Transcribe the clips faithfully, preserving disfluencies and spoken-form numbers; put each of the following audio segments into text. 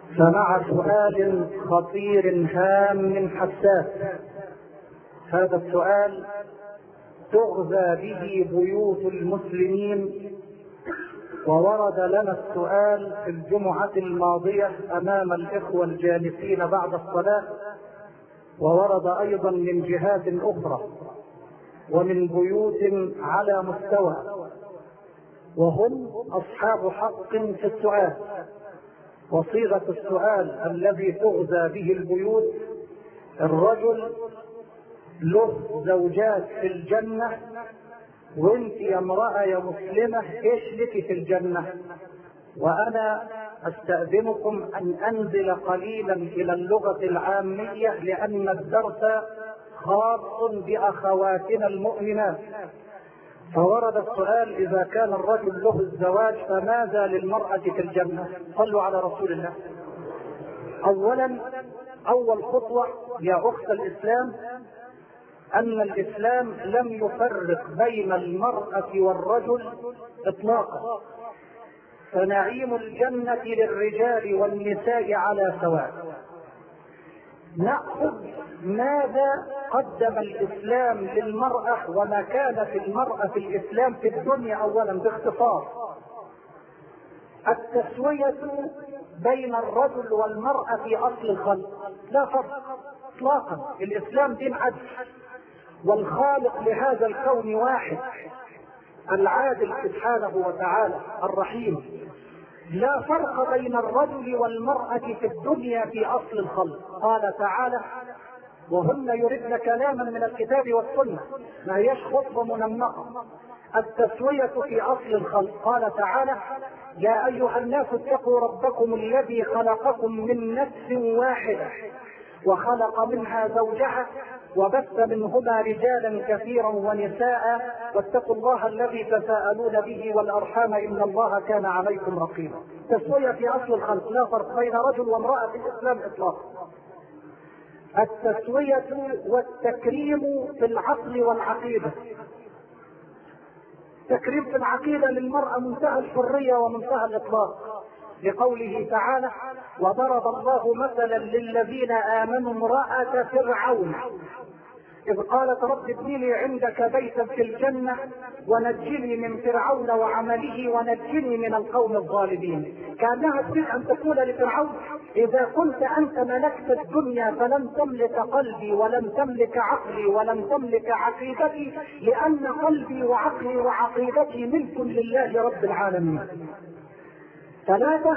فمع سؤال خطير هام حساس. هذا السؤال تغذى به بيوت المسلمين، وورد لنا السؤال في الجمعة الماضية أمام الإخوة الجالسين بعد الصلاة، وورد أيضا من جهات أخرى ومن بيوت على مستوى، وهم أصحاب حق في السؤال. وصيغة السؤال الذي تغذى به البيوت: الرجل له زوجات في الجنة، وانت يا امرأة يا مسلمة ايش لك في الجنة؟ وانا استأذنكم ان انزل قليلا الى اللغة العامية، لان الدرس خاص باخواتنا المؤمنات. فورد السؤال: اذا كان الرجل له الزواج فماذا للمرأة في الجنة؟ صلوا على رسول الله. اولا، اول خطوة يا اخت الاسلام ان الاسلام لم يفرق بين المرأة والرجل اطلاقا، فنعيم الجنة للرجال والنساء على سواء. نأخذ ماذا قدم الاسلام للمرأة وما كان في المرأة في الاسلام في الدنيا. اولا باختصار: التسوية بين الرجل والمرأة في اصل الخلق، لا فرق اطلاقا. الاسلام دين عدل، والخالق لهذا الكون واحد، العادل سبحانه وتعالى الرحيم. لا فرق بين الرجل والمرأة في الدنيا في اصل الخلق. قال تعالى: وهن يردن كلاما من الكتاب والسنة، ما هيش خطبة منمقة. التسوية في اصل الخلق. قال تعالى: يا ايها الناس اتقوا ربكم الذي خلقكم من نفس واحدة وخلق منها زوجها وبث منهما رجالا كثيرا ونساء واتقوا الله الذي تساءلون به والارحام ان الله كان عليكم رقيبا. تسوية في اصل الخلق، لا فرق بين رجل وامرأة في الاسلام اطلاقا. التسوية والتكريم في العقل والعقيدة. تكريم في العقيدة للمرأة منتهى الحرية ومنتهى الاطلاق، لقوله تعالى: وضرب الله مثلا للذين آمنوا امرأة فرعون إذ قالت رب ابن لي عندك بيتا في الجنة ونجني من فرعون وعمله ونجني من القوم الظالمين. كأنها تريد أن تقول لفرعون: إذا كنت أنت ملكت الدنيا فلم تملك قلبي ولم تملك عقلي ولم تملك عقيدتي، لأن قلبي وعقلي وعقيدتي ملك لله رب العالمين. ثلاثة: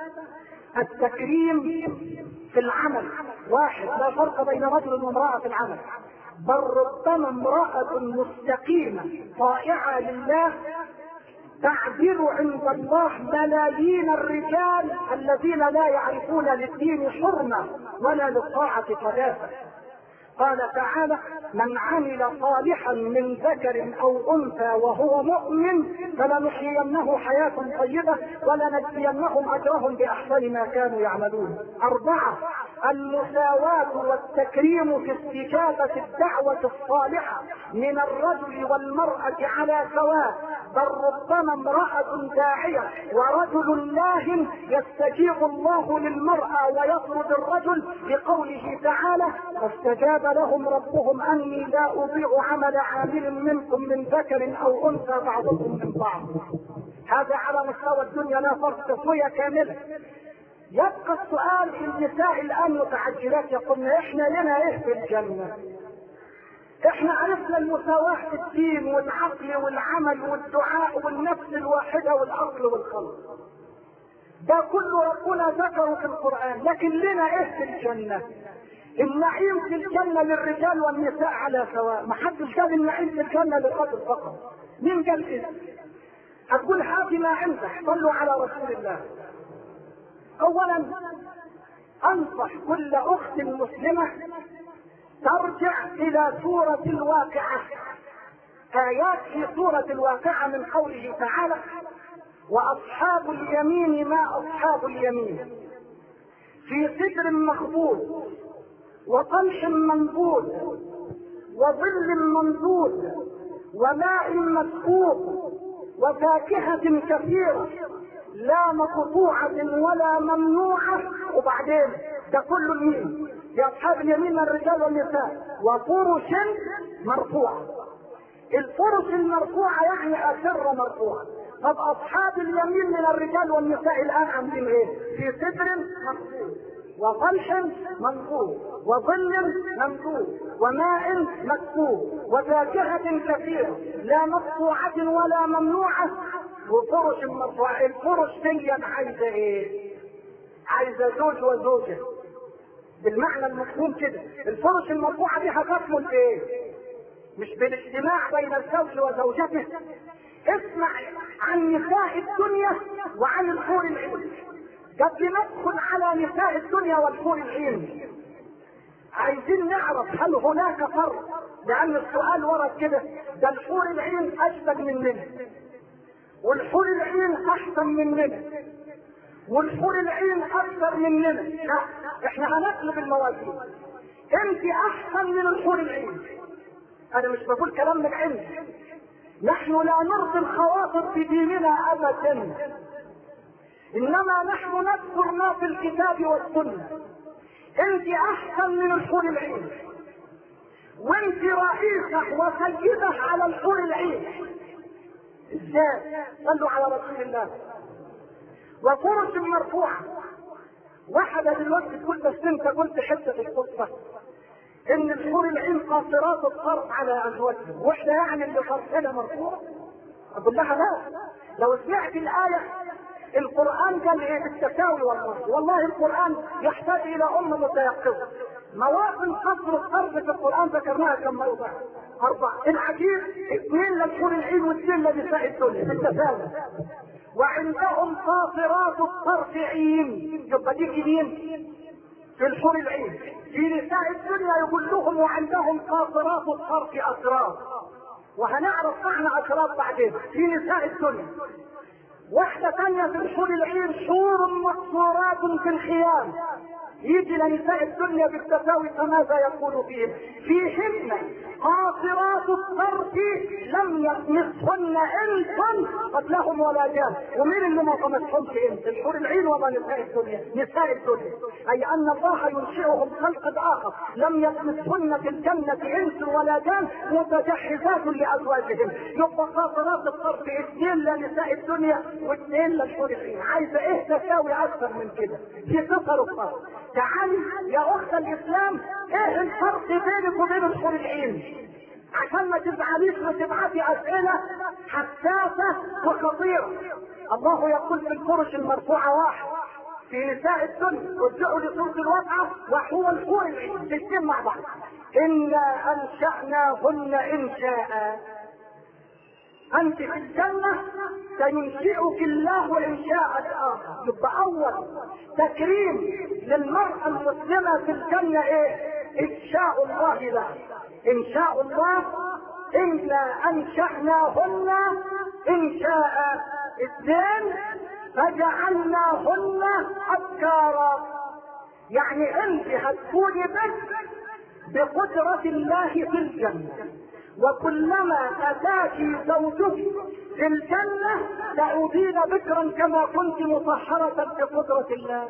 التكريم في العمل. واحد: لا فرق بين رجل وامرأة في العمل، بل ربما امرأة مستقيمة طائعة لله تعدل عند الله ملايين الرجال الذين لا يعرفون للدين حرمة ولا للطاعة قداسة. قال تعالى: من عمل صالحا من ذكر او انثى وهو مؤمن فلنحيينه حياة طيبة ولنجزينهم اجرهم باحسن ما كانوا يعملون. اربعة: المساواة والتكريم في استجابة الدعوة الصالحة من الرجل والمرأة على سواء، بل ربما امرأة داعية ورجل لاهٍ يستجيب الله للمرأة ويطرد الرجل، لقوله تعالى: فاستجاب لهم ربهم اني لا اضيع عمل عامل منكم من ذكر او انثى بعضكم من بعض. هذا على مستوى الدنيا، لا فرق، تسوية كاملة. يبقى السؤال: النساء الان متعجلات يقولن احنا لنا ايه في الجنة؟ احنا عرفنا المساواة في الدين والعقل والعمل والدعاء والنفس الواحدة والاصل والخلق، ده كله ربنا ذكره في القرآن، لكن لنا ايه في الجنة؟ النعيم في الجنة للرجال والنساء على سواء، ما حدش قال النعيم في الجنة للرجل فقط. مين قال كده؟ اقول هاتي ما عندك، صلوا على رسول الله. اولا انصح كل اخت مسلمة ترجع الى سورة الواقعة، ايات في سورة الواقعة من قوله تعالى: واصحاب اليمين ما اصحاب اليمين، في سدر مخضود وطلح منضود وظل ممدود وماء مسكوب وفاكهة كثيرة لا مقطوعة ولا ممنوعة. وبعدين ده كله مين؟ لأصحاب اليمين من الرجال والنساء. وفرش مرفوعة. الفرش المرفوعة يعني أسرة مرفوعة. طب أصحاب اليمين من الرجال والنساء الآن عاملين إيه؟ في سدر مرفوع، وطلح منصوب، وظل ممدود، وماء مكتوب، وفاكهة كثيرة لا مقطوعة ولا ممنوعة، وفرش مرفوعة. الفرش دي عايزة ايه؟ عايزة زوج وزوجة بالمعنى المفهوم كده. الفرش المرفوعة دي هتكمل بايه؟ مش بالاجتماع بين الزوج وزوجته. اسمع عن نساء الدنيا وعن الحور العين. قبل ندخل على نساء الدنيا والحور العين عايزين نعرف هل هناك فرق، لان السؤال ورد كده، ده الحور العين اشبه مننا، والحور العين احسن مننا، والحور العين اكثر مننا. لا، احنا هنقلب الموازين. انت احسن من الحور العين. انا مش بقول كلام من عندي، نحن لا نرضي الخواطر في ديننا ابدا، انما نحن نذكر ما في الكتاب والسنه. انت احسن من الحور العين، وانت رئيسه وسيده على الحور العين. ازاي؟ صلوا على رسول الله. وفرش مرفوعه. واحده دلوقتي تقول بس انت قلت حته القصه ان الحور العين قاصرات الطرف على ازواجهم، واحنا يعني اللي طرفنا مرفوع. اقول لها لا، لو سمعت الايه القرآن قال ايه بالتساوي. والله والله القرآن يحتاج الى امة متيقظة. مواطن قصر الطرف في القرآن ذكرناها كم موضع؟ اربعة. العجيب اثنين للحور العين واثنين لنساء الدنيا بالتساوي. وعندهم قاصرات الطرف عين. يبقى دي مين؟ في الحور العين. في نساء الدنيا يقول لهم وعندهم قاصرات الطرف اسرار، وهنعرف معنى اسرار بعدين. في نساء الدنيا واحدة ثانية في الحور العين حور مقصورات في الخيام. يجي لنساء الدنيا بالتساوي فماذا يقول فيهم؟ فيهن قاصرات الطرف لم يطمثهن انس قبلهم ولا جان. ومين اللي ما طمثهمش انس؟ الحور العين ولا نساء الدنيا؟ نساء الدنيا. اي ان الله ينشئهم خلق اخر لم يطمثهن في الجنة انس ولا جان، متجهزات لازواجهم. يبقى قاصرات الطرف اثنين لنساء الدنيا واثنين للحور العين. عايزه ايه تساوي اكثر من كده؟ في قصر الطرف. تعالي يا اخت الاسلام، ايه الفرق بينك وبين الحور العين؟ عشان ما تزعليش وتبعتي اسئله حساسه وخطيره. الله يقول في الفرش المرفوعه واحد، في نساء الدنيا ارجعوا لصوت الوضعه وهو الحور العين الاثنين مع بعض. انا انشاناهن انشاء. انت في الجنة سينشئك الله انشاء اخر. يبقى اول تكريم للمرأة المسلمة في الجنة ايه؟ انشاء الله لها. انشاء الله. انا انشأناهن انشاء. اثنين فجعلناهن ابكارا. يعني انت هتكوني بس بقدرة الله في الجنة، وكلما اتاك زوجك في الجنة تعودين بكرا كما كنت مطهرة بقدرة الله.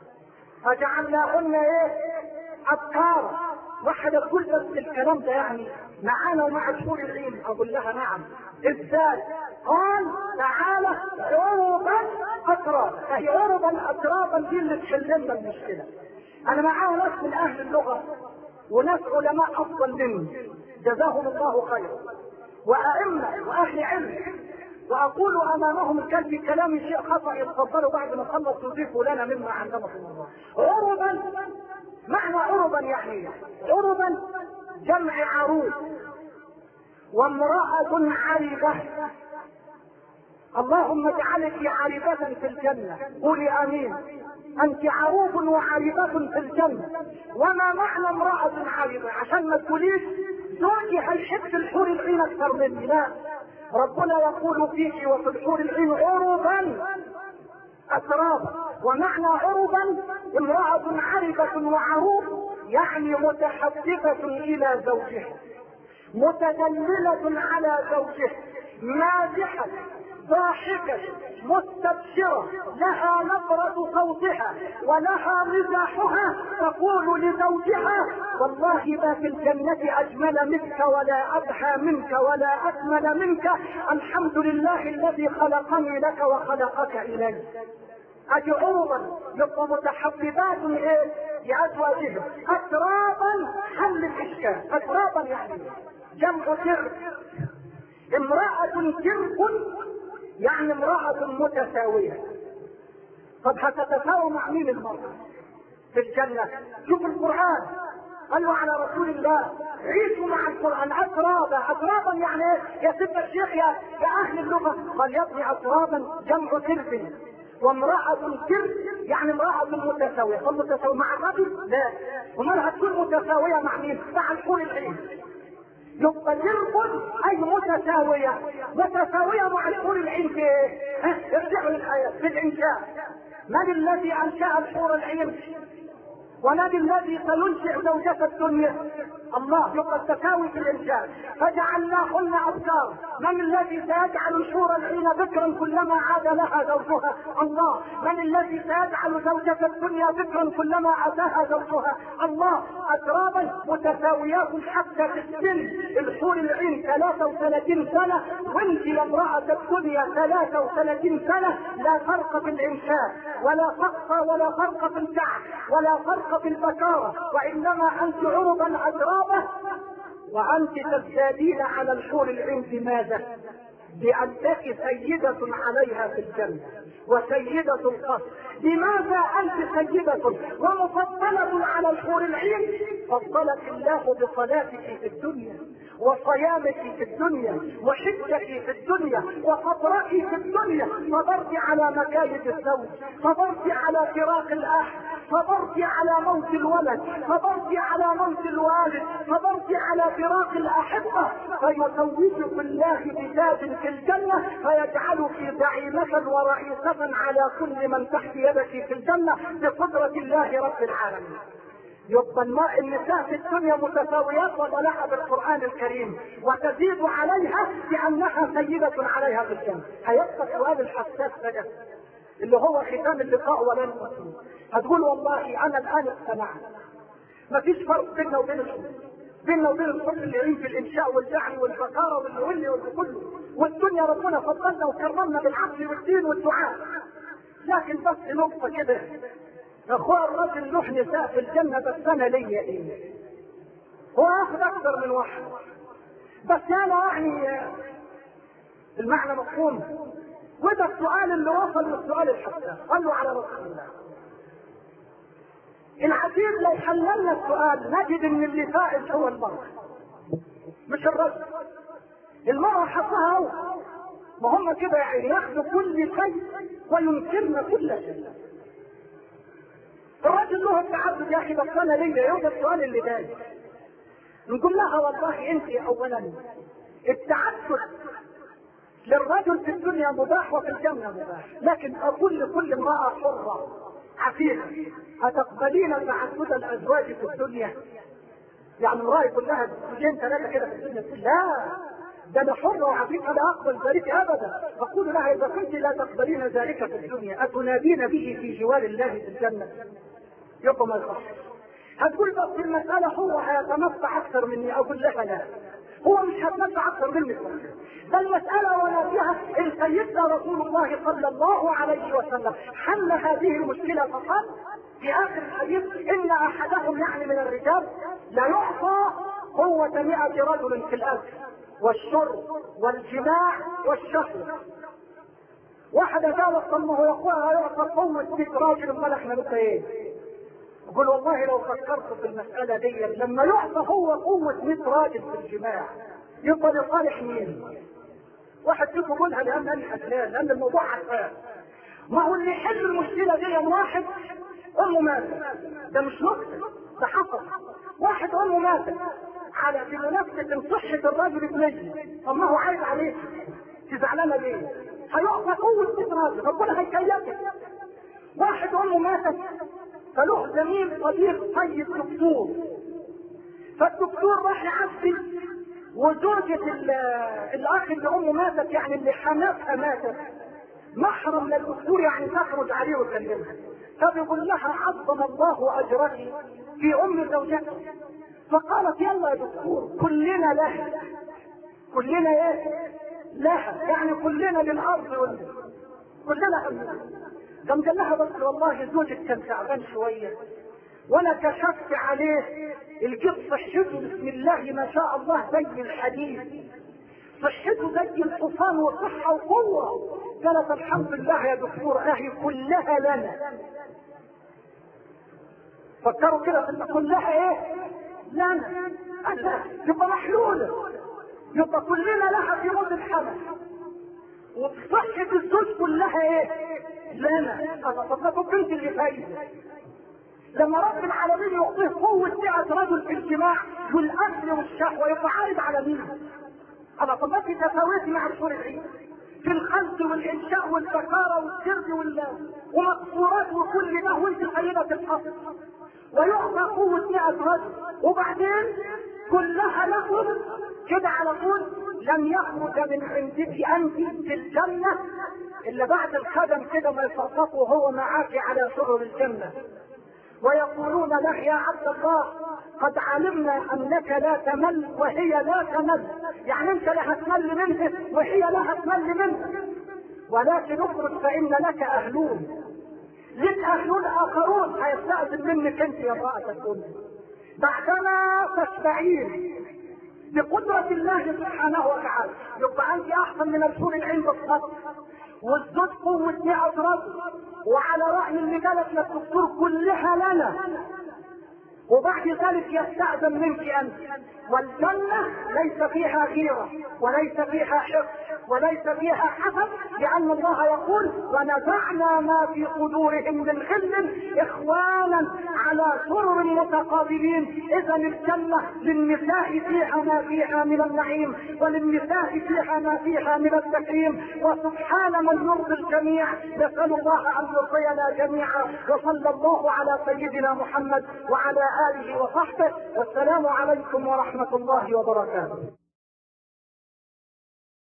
فجعلناهن ايه؟ ابكارا. واحدة تقول بس الكلام ده يعني معانا ومع الحور العين. اقول لها نعم. ازاي؟ قال تعالى عربا اترابا. فهي عربا اترابا دي اللي تحل لنا المشكلة. انا معاها ناس من اهل اللغة وناس علماء افضل مني جزاهم الله خيرا، وائمه واهل علم، واقول امامهم كان في كلامي شيء خطا يتفضلوا بعد ما خلص يضيفوا لنا مما علمكم الله. عربا، معنى عربا يعني عربا جمع عروس، وامرأة عربة. اللهم اجعلك عربة في الجنة. قولي امين. انت عروب وعربة في الجنة. وما معنى امرأة عربة؟ عشان ما تقوليش زوجي هيحب الحور العين اكثر مني. لا، ربنا يقول فيك وفي الحور العين عربا اترابا. ومعنى عربا امرأة عربة وعروب يعني متحدثة الى زوجها، متدللة على زوجها، مازحة ضاحكة مستبشرة لها نبرة صوتها ولها مزاحها تقول لزوجها والله ما في الجنة أجمل منك ولا أبهى منك ولا أكمل منك، الحمد لله الذي خلقني لك وخلقك إلي. أدي عروضا يبقى متحببات إيه لأزواجهم. أترابا حل الإشكال. أترابا يعني جمع ترب. امرأة ترب يعني امرأة متساوية. طب هتتساوى مع مين المرأة في الجنة؟ شوف القرآن قال له على رسول الله عيشوا مع القرآن أترابا. أترابا يعني ايه يا سيدنا الشيخ يا يا أهل اللغة؟ قال يا ابني أترابا جمع ترب، وامرأة ترب يعني امرأة متساوية. طب متساوية مع الرجل؟ لا. ومال هتكون متساوية مع مين؟ مع الحور العين. يبقى ترب اي متساوية. متساوية مع الحور العين في ايه؟ ارجعوا للآيات في الإنشاء. من الذي أنشأ الحور العين؟ ومن الذي سينشئ زوجة الدنيا؟ الله. يبقى التساوي في الإنشاء. فجعلناهن أبكار. من الذي سيجعل الحور العين ذكرا كلما عاد لها زوجها؟ الله. من الذي سيجعل زوجة الدنيا ذكرا كلما عادها زوجها؟ الله. أترابا متساويات حتى في السن. الحور العين ثلاثة وثلاثين سنة وانت يا امرأة الدنيا ثلاثة وثلاثين سنة. لا فرق في الإنشاء ولا فرق ولا فرق في الكعب ولا فرق في البكارة، وإنما أنت عرضا أترابا وأنت تزدادين على الحور العين. بماذا؟ بأنك سيدة عليها في الجنة وسيدة القصر. لماذا أنت سيدة ومفضلة على الحور العين؟ فضلك الله بصلاتك في الدنيا وصيامك في الدنيا وحجك في الدنيا وصبرك في الدنيا. صبرت على مكايد الزوج، صبرت على فراق الأخ، صبرت على موت الولد، صبرت على موت الوالد، صبرت على فراق الأحبة. فيزوجك الله بزاد في الجنة فيجعلك زعيمة ورئيسة على كل من تحت يدك في الجنة بقدرة الله رب العالمين. يبقى النساء في الدنيا متساويات ولا بالقرآن الكريم وتزيد عليها لأنها سيدة عليها في الجنة. هيبقى السؤال الحساس بقى اللي هو ختام اللقاء ولا نقصه. هتقول والله أنا الآن اقتنعت مفيش فرق بيننا وبين الحب، بيننا وبين الحب اللي يعين في الإنشاء والجعل والبكارة والولي والكل، والدنيا ربنا فضلنا وكرمنا بالعقل والدين والدعاء. لكن بس نقطة كده، اخوة الرجل له نساء في الجنة بس انا ليا ايه؟ هو اخذ اكثر من واحد بس انا يعني المعنى مفهوم. وده السؤال اللي وصل للسؤال الحساس. قال له على رسول الله العجيب لو حللنا السؤال نجد ان اللي فائز هو المرأة مش الرجل. المرأة حقها هو، ما هم كده يعني ياخذوا كل شيء وينكرنا كل شيء. الرجل له التعدد يا اخي بس انا ليا يوجد السؤال اللي جاي. نقول لها والله انت اولا التعدد للرجل في الدنيا مباح وفي الجنة مباح، لكن اقول لكل امرأة حرة عفيفة هتقبلين تعدد الازواج في الدنيا؟ يعني امرأة يقول لها زوجين ثلاثة كده في الدنيا تقول لا ده انا حرة وعفيفة لا اقبل ذلك ابدا. اقول لها اذا كنت لا تقبلين ذلك في الدنيا اتنادين به في جوار الله في الجنة؟ يبقى ما يصح. هتقول بس المسألة هو هيتمتع اكثر مني، اقول لها لا هو مش هيتمتع اكثر مني. ده المسألة ولا فيها ان سيدنا رسول الله صلى الله عليه وسلم حل هذه المشكلة فقط في اخر الحديث ان احدهم يعني من الرجال لا يعطى قوة مئة رجل في الاكل والشرب والجماع والشهوة. واحد جاء صمه واخوها يعطى قوة مئة راجل امال احنا بقى ايه؟ يقول والله لو فكرت في المسألة دي لما يعطى هو قوة مئة راجل في الجماع يبقى لصالح مين؟ واحد فيكم يقولها لان انا حسان لان الموضوع حسان. ما هو اللي يحل المشكلة دي واحد امه ماتت، ده مش نقطة ده حصل. واحد امه ماتت على بمناسبة صحة الراجل ابنجي، طب ما هو عايز عليه تزعلانة ليه؟ هيعطى قوة مئة راجل ربنا هيكيفك. واحد امه ماتت فله زميل صديق طيب دكتور، فالدكتور راح يعبي وزوجة الاخ اللي امه ماتت، يعني اللي حماتها ماتت، محرم للدكتور يعني تخرج عليه وتكلمها، فبيقول لها عظم الله اجرك في ام زوجتك. فقالت يلا يا دكتور كلنا لها، كلنا ايه لها، يعني كلنا للارض والله كلنا أمنا. قام قال لها بس والله زوجك كان تعبان شويه وانا كشفت عليه الجب صحته بسم الله ما شاء الله زي الحديد، صحته زي الحصان وصحه وقوه. قالت الحمد لله يا دكتور اهي كلها لنا. فكروا كده ان كلها ايه لنا، يبقى محلوله، يبقى كلنا لها في موت الحمل، وصحة الزوج كلها ايه لنا. طب ما كنت انت اللي فايده لما رب العالمين يعطيه قوة مئة رجل في الجماع والاكل والشهوة، يبقى عارض على مين؟ انا طب ما في تفاوت مع الشهور العيد في الخلق والانشاء والبكارة والسرد ومقصورات وكل ده، وانت سيدة الحصر، ويعطى قوة مئة رجل وبعدين كلها لكم كده على طول. لم يخرج من عندك انت في الجنة الا بعد الخدم كده ما يفرطوا وهو معاك على سرر الجنة، ويقولون له يا عبد الله قد علمنا انك لا تمل وهي لا تمل، يعني انت لا هتمل منه وهي لا هتمل منه، ولكن اخرج فان لك اهلون، لك اهلون اخرون هيستأذن منك انت يا امرأة الدنيا بعدما تشبعين بقدرة الله سبحانه وتعالى. يبقى انت احسن من الحور العين بالصدق، والزوج قوة مئة رجل، وعلى رأي اللي قالت للدكتور كلها لنا، وبعد ذلك يستأذن منك انت. والجنة ليس فيها غيرة وليس فيها حقد وليس فيها حسد، لأن الله يقول ونزعنا ما في صدورهم من غل إخوانا على سرر متقابلين. إذا الجنة للنساء فيها ما فيها من النعيم، وللنساء فيها ما فيها من التكريم، وسبحان من يرضي الجميع. نسأل الله أن يرضينا جميعا، وصلى الله على سيدنا محمد وعلى آله وصحبه، والسلام عليكم ورحمة الله وبركاته.